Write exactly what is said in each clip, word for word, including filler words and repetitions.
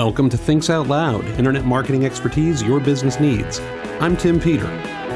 Welcome to Thinks Out Loud, internet marketing expertise your business needs. I'm Tim Peter.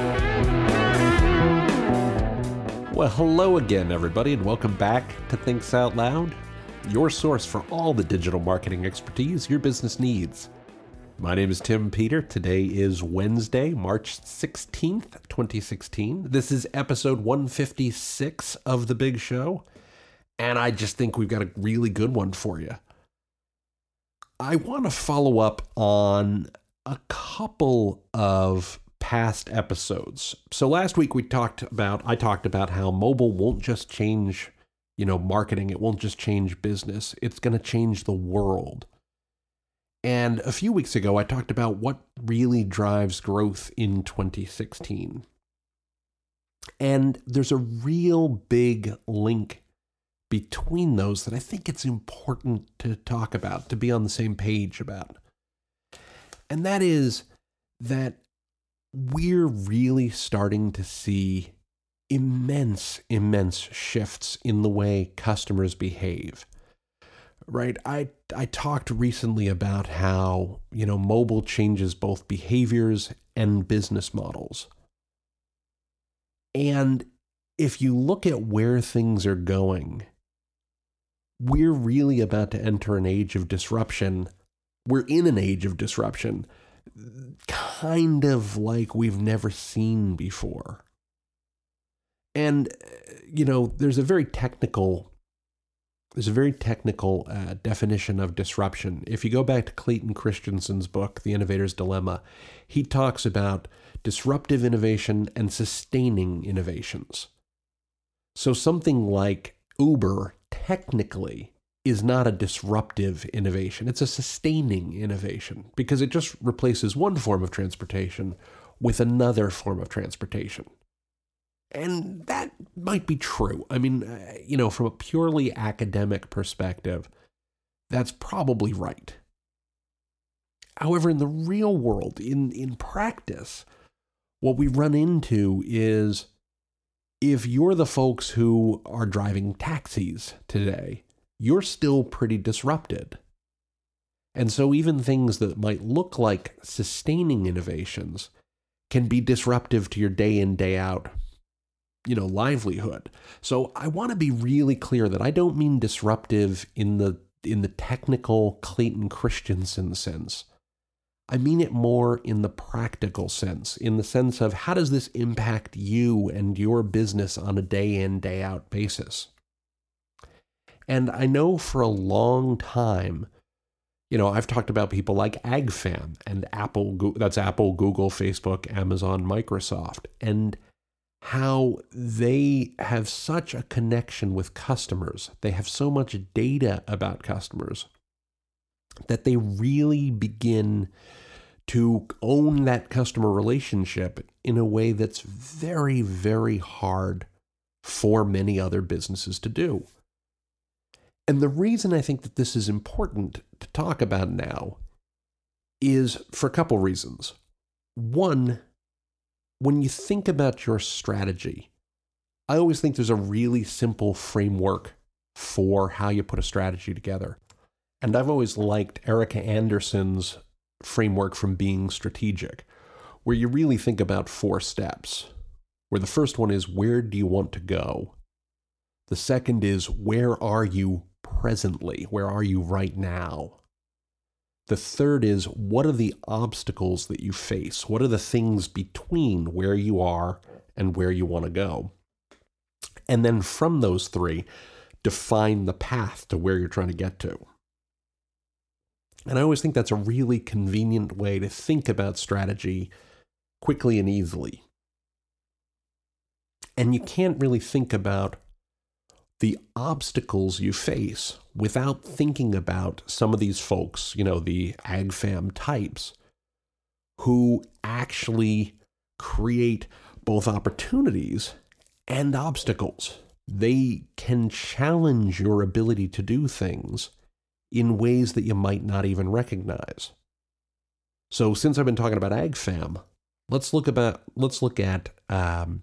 Well, hello again, everybody, and welcome back to Thinks Out Loud, your source for all the digital marketing expertise your business needs. My name is Tim Peter. Today is Wednesday, March sixteenth, twenty sixteen. This is episode one fifty-six of The Big Show, and I just think we've got a really good one for you. I want to follow up on a couple of past episodes. So last week we talked about, I talked about how mobile won't just change, you know, marketing. It won't just change business. It's going to change the world. And a few weeks ago, I talked about what really drives growth in twenty sixteen. And there's a real big link between those that I think it's important to talk about, to be on the same page about. And that is that we're really starting to see immense, immense shifts in the way customers behave. Right? I I talked recently about how, you know, mobile changes both behaviors and business models. And if you look at where things are going, we're really about to enter an age of disruption. We're in an age of disruption, kind of like we've never seen before. And, you know, there's a very technical, there's a very technical uh, definition of disruption. If you go back to Clayton Christensen's book, The Innovator's Dilemma, he talks about disruptive innovation and sustaining innovations. So something like Uber technically is not a disruptive innovation. It's a sustaining innovation because it just replaces one form of transportation with another form of transportation. And that might be true. I mean, uh, you know, from a purely academic perspective, that's probably right. However, in the real world, in, in practice, what we run into is if you're the folks who are driving taxis today, you're still pretty disrupted. And so even things that might look like sustaining innovations can be disruptive to your day in, day out, you know, livelihood. So I want to be really clear that I don't mean disruptive in the in the technical Clayton Christensen sense. I mean it more in the practical sense, in the sense of how does this impact you and your business on a day in, day out basis? And I know for a long time, you know, I've talked about people like AgFam and Apple, that's Apple, Google, Facebook, Amazon, Microsoft, and how they have such a connection with customers. They have so much data about customers that they really begin to own that customer relationship in a way that's very, very hard for many other businesses to do. And the reason I think that this is important to talk about now is for a couple reasons. One, when you think about your strategy, I always think there's a really simple framework for how you put a strategy together. And I've always liked Erica Anderson's framework from Being Strategic, where you really think about four steps, where the first one is, where do you want to go? The second is, where are you presently? Where are you right now? The third is, what are the obstacles that you face? What are the things between where you are and where you want to go? And then from those three, define the path to where you're trying to get to. And I always think that's a really convenient way to think about strategy quickly and easily. And you can't really think about the obstacles you face without thinking about some of these folks, you know, the AgFam types, who actually create both opportunities and obstacles. They can challenge your ability to do things in ways that you might not even recognize. So since I've been talking about AgFam, let's look about let's look at um,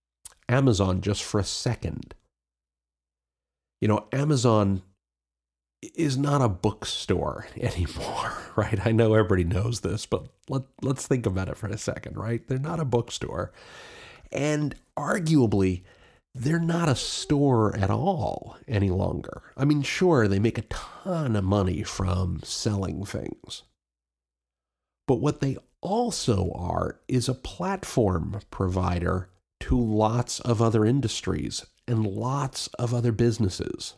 Amazon just for a second. You know, Amazon is not a bookstore anymore, right? I know everybody knows this, but let, let's think about it for a second, right? They're not a bookstore. And arguably, they're not a store at all any longer. I mean, sure, they make a ton of money from selling things. But what they also are is a platform provider to lots of other industries and lots of other businesses.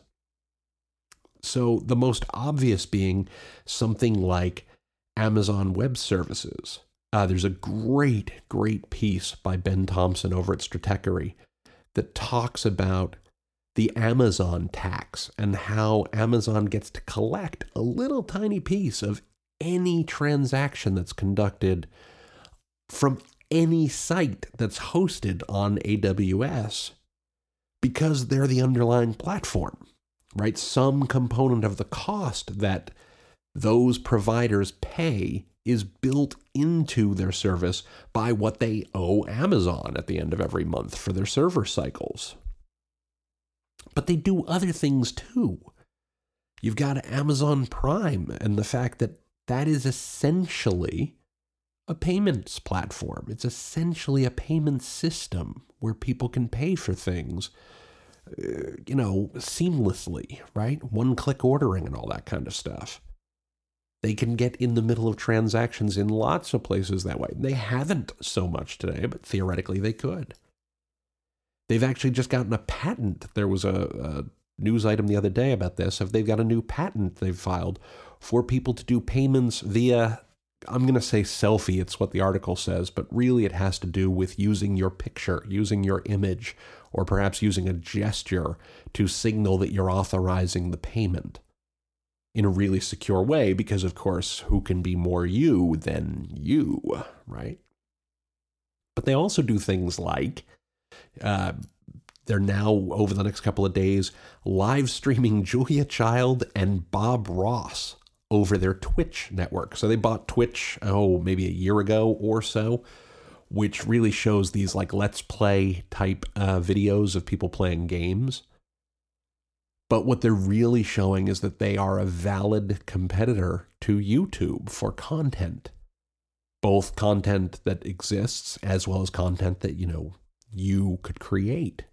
So the most obvious being something like Amazon Web Services. Uh, there's a great, great piece by Ben Thompson over at Stratechery that talks about the Amazon tax and how Amazon gets to collect a little tiny piece of any transaction that's conducted from any site that's hosted on A W S because they're the underlying platform, right? Some component of the cost that those providers pay is built into their service by what they owe Amazon at the end of every month for their server cycles. But they do other things too. You've got Amazon Prime and the fact that that is essentially a payments platform. It's essentially a payment system where people can pay for things, uh, you know, seamlessly, right? One-click ordering and all that kind of stuff. They can get in the middle of transactions in lots of places that way. They haven't so much today, but theoretically they could. They've actually just gotten a patent. There was a, a news item the other day about this. If they've got a new patent they've filed for people to do payments via, I'm going to say selfie, it's what the article says, but really it has to do with using your picture, using your image, or perhaps using a gesture to signal that you're authorizing the payment in a really secure way, because of course, who can be more you than you, right? But they also do things like, uh, they're now, over the next couple of days, live streaming Julia Child and Bob Ross over their Twitch network. So they bought Twitch, oh, maybe a year ago or so, which really shows these like Let's Play type uh, videos of people playing games. But what they're really showing is that they are a valid competitor to YouTube for content. Both content that exists as well as content that, you know, you could create.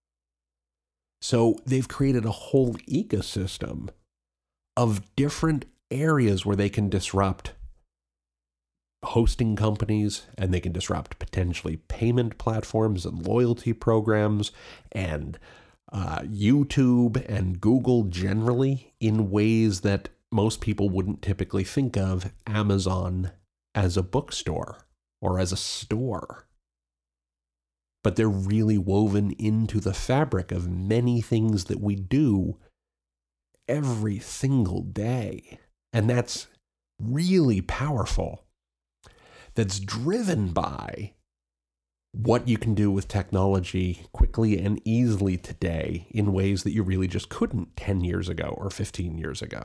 So they've created a whole ecosystem of different areas where they can disrupt hosting companies, and they can disrupt potentially payment platforms and loyalty programs and uh, YouTube and Google generally in ways that most people wouldn't typically think of Amazon as a bookstore or as a store. But they're really woven into the fabric of many things that we do every single day. And that's really powerful. That's driven by what you can do with technology quickly and easily today in ways that you really just couldn't ten years ago or fifteen years ago.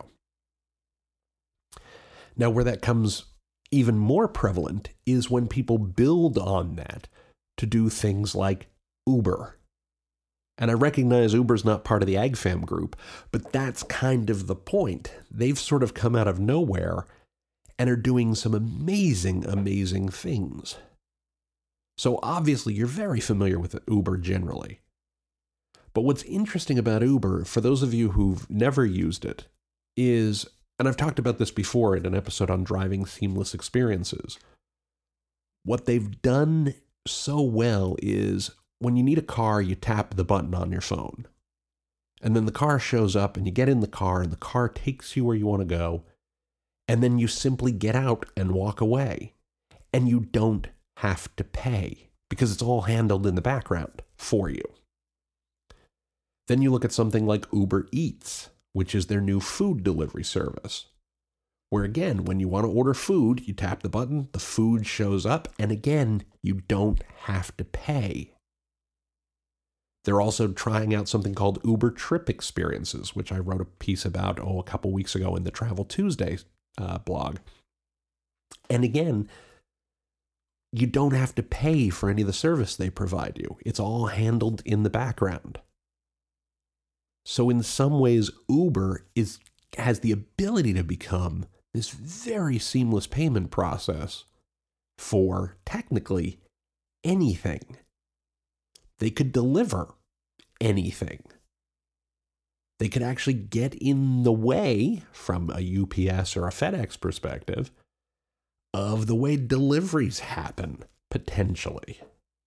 Now, where that comes even more prevalent is when people build on that to do things like Uber. And I recognize Uber's not part of the AgFam group, but that's kind of the point. They've sort of come out of nowhere and are doing some amazing, amazing things. So obviously you're very familiar with Uber generally. But what's interesting about Uber, for those of you who've never used it, is, and I've talked about this before in an episode on driving seamless experiences, what they've done so well is when you need a car, you tap the button on your phone. And then the car shows up and you get in the car and the car takes you where you want to go. And then you simply get out and walk away. And you don't have to pay because it's all handled in the background for you. Then you look at something like Uber Eats, which is their new food delivery service. Where again, when you want to order food, you tap the button, the food shows up, and again, you don't have to pay. They're also trying out something called Uber Trip Experiences, which I wrote a piece about, oh, a couple weeks ago in the Travel Tuesday uh, blog. And again, you don't have to pay for any of the service they provide you. It's all handled in the background. So in some ways, Uber is has the ability to become this very seamless payment process for technically anything. They could deliver anything. They could actually get in the way, from a U P S or a FedEx perspective, of the way deliveries happen, potentially.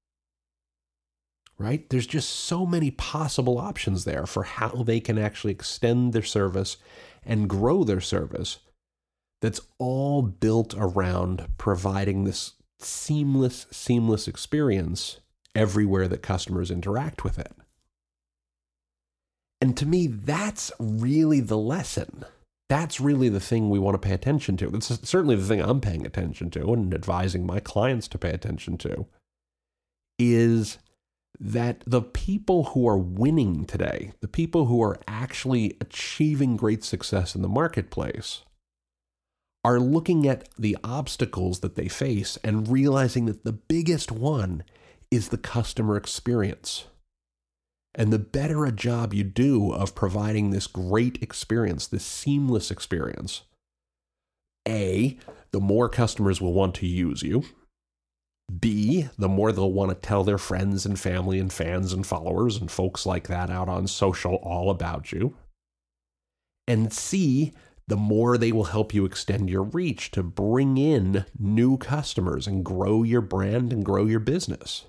Right? There's just so many possible options there for how they can actually extend their service and grow their service. That's all built around providing this seamless, seamless experience everywhere that customers interact with it. And to me, that's really the lesson. That's really the thing we want to pay attention to. That's certainly the thing I'm paying attention to and advising my clients to pay attention to, is that the people who are winning today, the people who are actually achieving great success in the marketplace, are looking at the obstacles that they face and realizing that the biggest one is the customer experience. And the better a job you do of providing this great experience, this seamless experience, A, the more customers will want to use you. B, the more they'll want to tell their friends and family and fans and followers and folks like that out on social all about you. And C, the more they will help you extend your reach to bring in new customers and grow your brand and grow your business.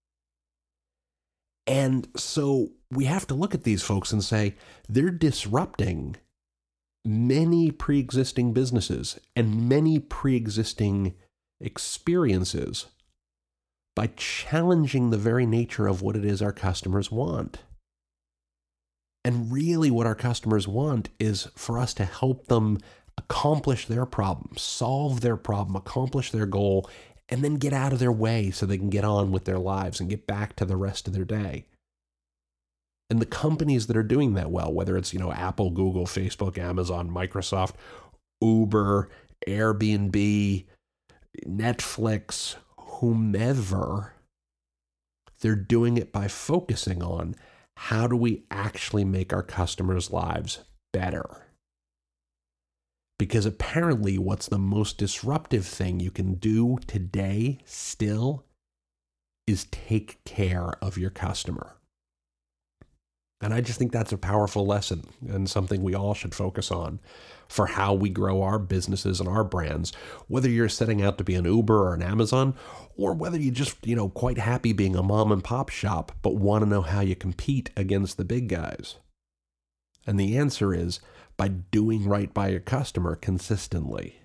And so we have to look at these folks and say, they're disrupting many pre-existing businesses and many pre-existing experiences by challenging the very nature of what it is our customers want. And really what our customers want is for us to help them accomplish their problem, solve their problem, accomplish their goal, and then get out of their way so they can get on with their lives and get back to the rest of their day. And the companies that are doing that well, whether it's, you know, Apple, Google, Facebook, Amazon, Microsoft, Uber, Airbnb, Netflix, whomever, they're doing it by focusing on how do we actually make our customers' lives better? Because apparently what's the most disruptive thing you can do today still is take care of your customer. And I just think that's a powerful lesson and something we all should focus on for how we grow our businesses and our brands, whether you're setting out to be an Uber or an Amazon, or whether you're just, you know, quite happy being a mom and pop shop, but want to know how you compete against the big guys. And the answer is by doing right by your customer consistently.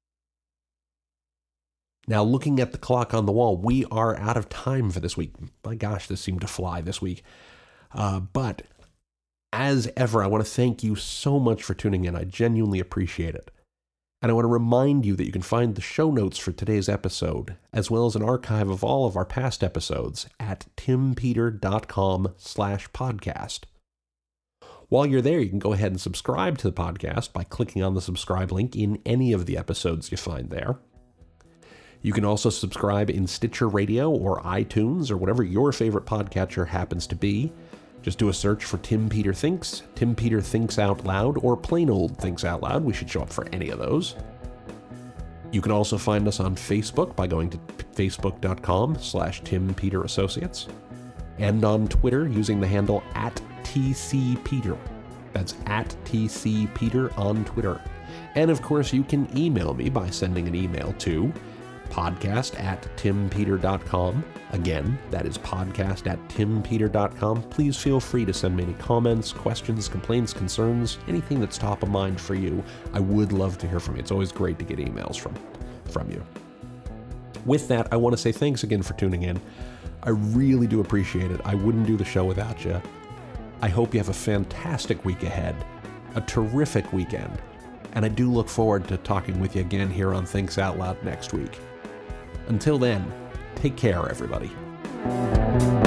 Now, looking at the clock on the wall, we are out of time for this week. My gosh, this seemed to fly this week. Uh, but as ever, I want to thank you so much for tuning in. I genuinely appreciate it. And I want to remind you that you can find the show notes for today's episode, as well as an archive of all of our past episodes at timpeter.com slash podcast. While you're there, you can go ahead and subscribe to the podcast by clicking on the subscribe link in any of the episodes you find there. You can also subscribe in Stitcher Radio or iTunes or whatever your favorite podcatcher happens to be. Just do a search for Tim Peter Thinks, Tim Peter Thinks Out Loud, or plain old Thinks Out Loud. We should show up for any of those. You can also find us on Facebook by going to facebook.com slash Tim Peter Associates, and on Twitter using the handle at TCPeter. That's at TCPeter on Twitter. And of course, you can email me by sending an email to podcast at timpeter dot com. Again, that is podcast at timpeter dot com. Please feel free to send me any comments, questions, complaints, concerns, anything that's top of mind for you. I would love to hear from you. It's always great to get emails from, from you. With that, I want to say thanks again for tuning in. I really do appreciate it. I wouldn't do the show without you. I hope you have a fantastic week ahead, a terrific weekend, and I do look forward to talking with you again here on Thinks Out Loud next week. Until then, take care, everybody.